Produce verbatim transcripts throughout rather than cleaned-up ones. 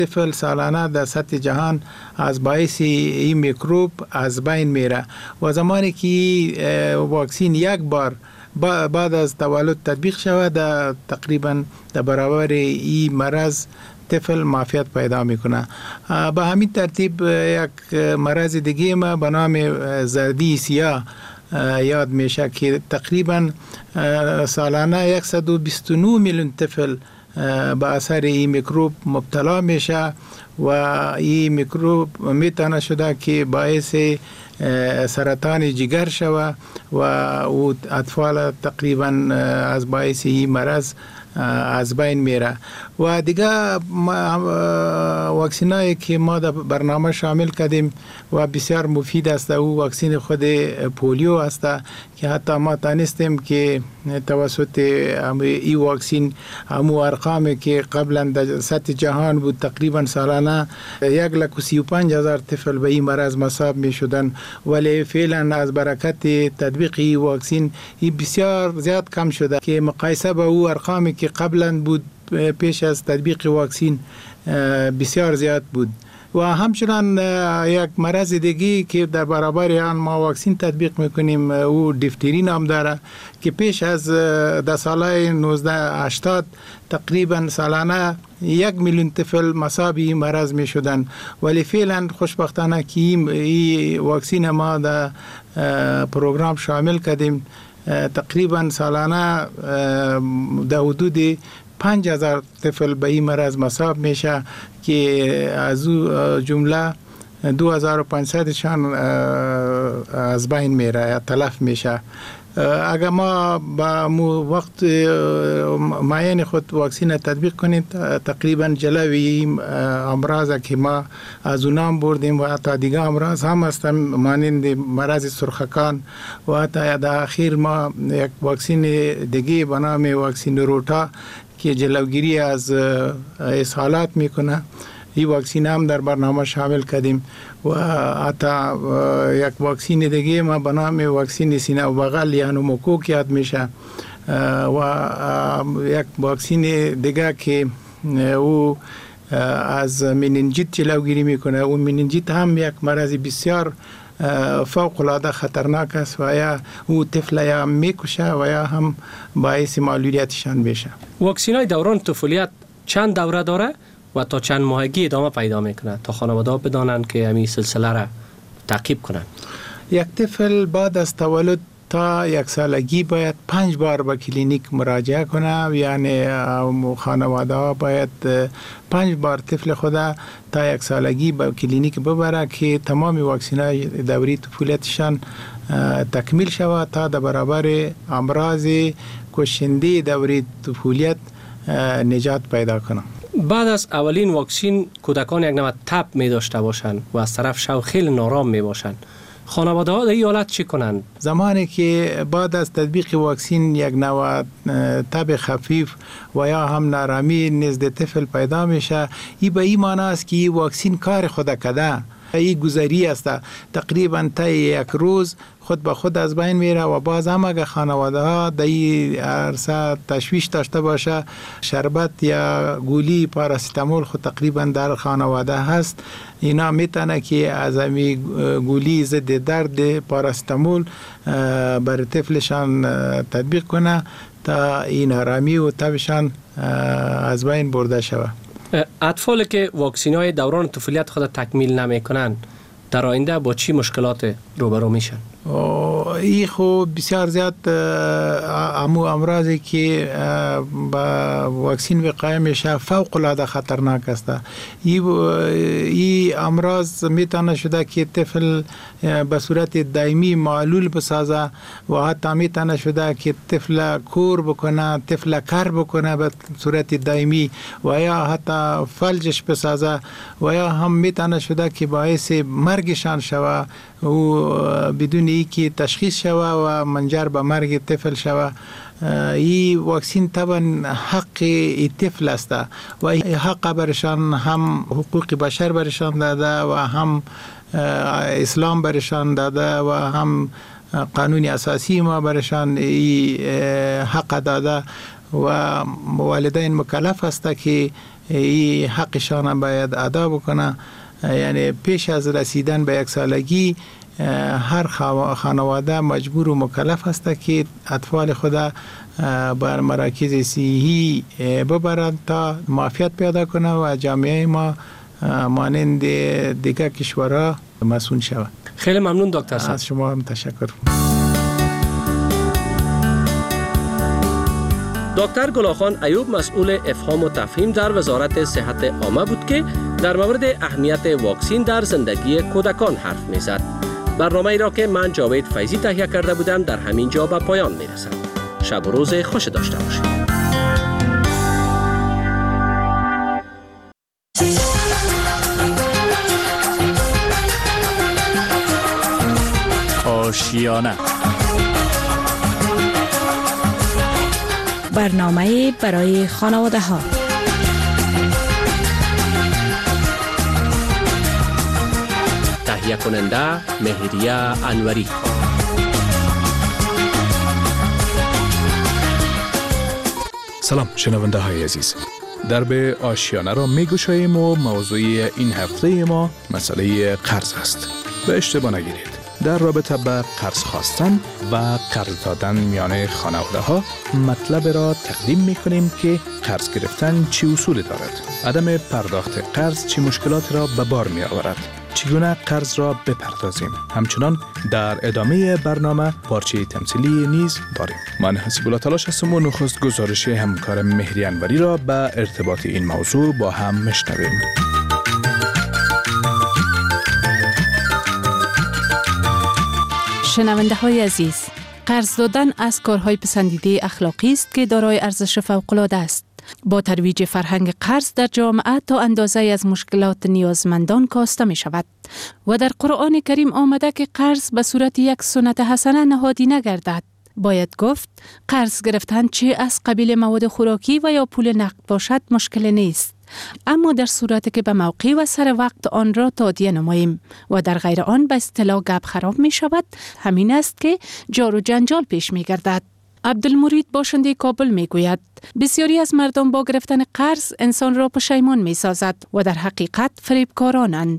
طفل سالانه در سطح جهان از باعث این میکروب از بین میره و زمانی که واکسین یک بار بعد از تولد تطبیق شود در تقریبا در برابر این مرض طفل معافیت پیدا میکنه. به همین ترتیب یک مرض دیگه ما به نام زردی سیاه یاد میشه که تقریبا سالانه صد و بیست و نه میلیون طفل به اثر این میکروب مبتلا میشه و این میکروب میتونه شده که باعث سرطان جگر شود و او اطفال تقریبا از باعث این مرض از بین میره. و دیگه واکسینایی که ما در برنامه شامل کردیم و بسیار مفید است او واکسین خود پولیو است که حتی ما تانستیم که توسط این واکسین همو ارقامی که قبلا در سطح جهان بود تقریبا سالانه یک لک و سی و پنج هزار طفل به این مرض مصاب می شدن، ولی فعلا از برکت تطبیق این واکسین این بسیار زیاد کم شده که مقایسه با او ارقامی که قبلا بود پیش از تطبیق واکسین بسیار زیاد بود. و همچنان یک مرض دیگه که در برابر آن ما واکسین تطبیق میکنیم او دیفتری نام داره که پیش از در سال نوزده هشتاد تقریبا سالانه یک میلیون طفل مصاب این مرض می شدن، ولی فعلا خوشبختانه که این واکسین ما در پروگرام شامل کردیم تقریبا سالانه در حدود پنج هزار طفل به این مرض مصاب میشه که از او جمله دو هزار و پانصد شان از بین میره یا تلف میشه. اگر ما با وقت معین خود واکسین تطبیق کنیم تقریبا جلوی امراض که ما از اونام بردیم و حتی دیگه امراض هم هستن مانند مرض سرخکان و حتی در اخیر ما یک واکسین دیگه به نام واکسین روتا که جلوگیری از اسهالات میکنه این واکسین هم در برنامه شامل کردیم و حتی یک واکسین دیگه ما به نام واکسین سینه و بغل یا نوموکوک یاد میشه و یک واکسین دیگه که او از مننجیت جلوگیری میکنه. اون مننجیت هم یک مرض بسیار فوق العاده خطرناک است و یا او طفل یا میکشه و یا هم باعث معلولیتشان میشه. واکسین های دوران طفولیت چند دوره داره و تا چند ماهگی ادامه پیدا میکنه تا خانواده ها بدانند که همین سلسله را تعقیب کنند؟ یک طفل بعد از تولد تا یک سالگی باید پنج بار به کلینیک مراجعه کنه، یعنی خانواده ها باید پنج بار طفل خود تا یک سالگی به کلینیک ببره که تمام واکسین های دوره طفولیتشان تکمیل شود تا در برابر امراض کشنده دوره طفولیت نجات پیدا کنه. بعد از اولین واکسین کودکان یک نوع تب می داشته باشند و از طرف شو خیلی نارام می باشند. خانواده ها در این حالت چی کنند؟ زمانی که بعد از تطبیق واکسین یک نوع تب خفیف و یا هم نارامی نزد طفل پیدا میشه، این به این معنی است که این واکسین کار خود کرده. این گذری است، تقریبا تا یک روز خود به خود از بین میره و باز هم اگر خانواده ها در این عرصه تشویش داشته باشه شربت یا گولی پاراستامول خود تقریبا در خانواده هست، اینا میتونه که از امی گولی ضد درد پاراستامول بر طفلشان تطبیق کنه تا این آرامی و تبشان از بین برده شود. اطفالی که واکسین های دوران طفولیت خود تکمیل نمی کنند در آینده با چی مشکلات روبرو میشن؟ این خب بسیار زیاد امو امراضی که با واکسین وقایع میشه فوق العاده خطرناک است. این امراض میتونه شده که طفل به صورت دائمی معلول بسازه و حتی میتونه شده که طفل کور بکنه، طفل کر بکنه به صورت دائمی و یا حتی فلجش بسازه و یا هم میتونه شده که باعث مرگشان شوه و بدون ای که تشخیص شوه و منجر به مرگ طفل شوه. این واکسین طبعا حق ای طفل است و این حق برشان هم حقوق بشر برشان داده و هم اسلام برشان داده و هم قانون اساسی ما برشان ای حق داده و والدین مکلف است که این حقشان هم باید ادا بکنه. یعنی پیش از رسیدن به یک سالگی هر خانواده مجبور و مکلف است که اطفال خود بر مراکز صحی ببرند تا معافیت پیدا کنه و جامعه ما مانند دیگر کشورها مسئول شود. خیلی ممنون دکتر صاحب. از شما هم تشکر. دکتر گلاخان ایوب مسئول افهام و تفهیم در وزارت صحت عامه بود که در مورد اهمیت واکسین در زندگی کودکان حرف می‌زد. برنامه ای را که من جاوید فیضی تهیه کرده بودم در همین جا به پایان می‌رسد. شب و روز خوش داشته باشید. آشیانه برنامه برای خانواده ها. تهیه کننده مهریه انوری. سلام شنونده های عزیز، در به آشیانه را می گشاییم و موضوع این هفته ما مسئله قرض است. به اشتباه نگیرید، در رابطه به قرض خواستن و قرض دادن میان خانواده ها مطلب را تقدیم می کنیم که قرض گرفتن چه اصولی دارد، عدم پرداخت قرض چه مشکلات را به بار می آورد، چگونه قرض را بپردازیم. همچنان در ادامه برنامه پارچه تمثیلی نیز داریم. من حسیب الله تلاش هستم و نخست گزارش همکار مهری انوری را به ارتباط این موضوع با هم میشنویم. شنونده های عزیز، قرض دادن از کارهای پسندیده اخلاقی است که دارای ارزش فوق‌العاده است. با ترویج فرهنگ قرض در جامعه تا اندازه از مشکلات نیازمندان کاسته می شود و در قرآن کریم آمده که قرض به صورت یک سنت حسنه نهادی نگردد. باید گفت قرض گرفتن چه از قبیل مواد خوراکی و یا پول نقد باشد مشکل نیست، اما در صورتی که به موقع و سر وقت آن را تادیه نماییم و در غیر آن به اصطلاح گپ خراب می شود، همین است که جار و جنجال پیش می گردد. عبدالمرید باشنده کابل می گوید بسیاری از مردم با گرفتن قرض انسان را پشیمان می سازد و در حقیقت فریبکارانند.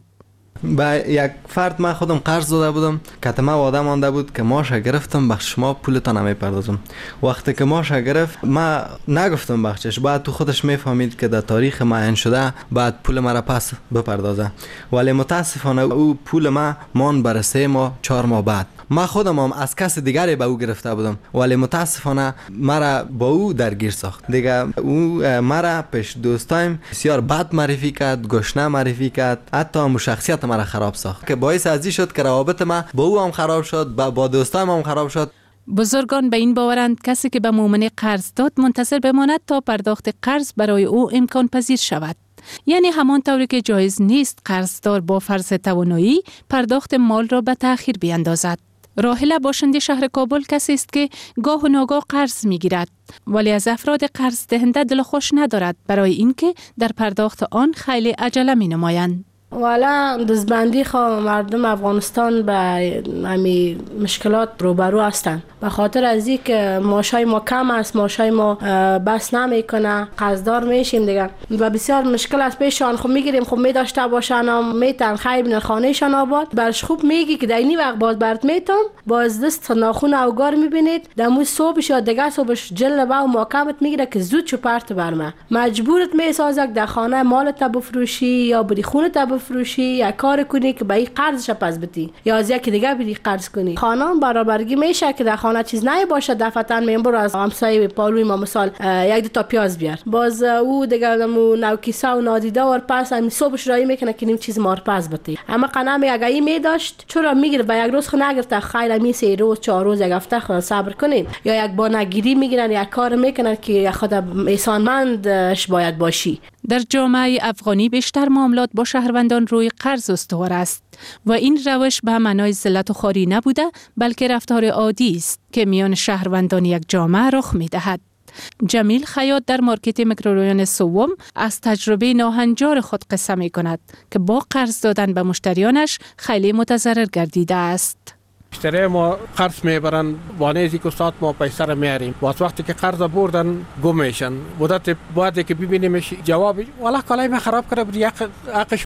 با یک فرد من خودم قرض داده بودم که ما وعده مانده بود که ماشه گرفتم بخش شما پولتان نمیپردازم. وقتی که ماشه گرفت ما نگفتم بخشش، بعد تو خودش میفهمید که در تاریخ معین شده بعد پول مرا پس بپردازه، ولی متاسفانه او پول ما مان بر سه ماه چهار ماه بعد. ما خودم هم از کس دیگری به او گرفته بودم ولی متاسفانه مرا با او درگیر ساخت. دیگه او مرا پیش دوستایم بسیار بد معرفی کرد، گشنه معرفی کرد، حتی هم شخصیت مرا خراب ساخت که باعث ازی شد که روابط ما با او هم خراب شد، با دوستایم هم خراب شد. بزرگان به این باورند کسی که به مومن قرض داد منتظر بماند تا پرداخت قرض برای او امکان پذیر شود. یعنی همان طوری که جایز نیست قرضدار با فرض توانایی پرداخت مال را به تأخیر بیندازد. راحله باشنده شهر کابل کسی است که گاه و ناگاه قرض میگیرد ولی از افراد قرض دهنده دل خوش ندارد برای اینکه در پرداخت آن خیلی عجله می نمایند. والا دزبندی خواه مردم افغانستان به همی مشکلات روبرو هستند به خاطر از این که معاشای ما کم است، معاشای ما بس نمیکنه، قرضدار میشیم دیگه و بسیار مشکل است پیشان. خب میگیریم خب می داشته باشن میتن خیلی بین خانهشان آباد برش خوب میگی که در اینی وقت باز برات میتم باز دست ناخون اوگار میبینید دمو صبحش یا دیگه صبحش جل با و محکمت میگیره که زود چو پرت برمه مجبورت میسازه در خانه مالت بفروشی یا بری خونت بفروشی یا کار کنی که به این قرضش پس بدی یا از یکی دیگه بری قرض کنی. خانم برابرگی میشه که در خانه چیز نه باشه دفعتاً میام برو از همسایه پالوی ما مثال یک دو تا پیاز بیار باز او دیگه مو نو کیسه و نادیده ور پس هم صبحش رای میکنه که نیم چیز مار پس بدی. اما قنم اگه این می داشت چرا میگیره و یک روز خو نگرفته خیلی می سه روز چهار روز یک هفته خود صبر کنین یا یک بانگیری میگیرن یک کار میکنن که خود احسانمندش باید باشی. در جامعه افغانی بیشتر معاملات با شهروندان روی قرض استوار است و این روش به معنای ذلت و خواری نبوده بلکه رفتار عادی است که میان شهروندان یک جامعه رخ می‌دهد. جمیل خیاط در مارکت میکروریان سوم از تجربه ناهنجار خود قصه می کند که با قرض دادن به مشتریانش خیلی متضرر گردیده است. اشتری ما قرض میبرن وانه که استاد ما پیسه رو میاریم واسه وقتی که قرض بردن گم میشن مدت بعدی که ببینیمش جواب والا کالای ما خراب کرده بود یک حقش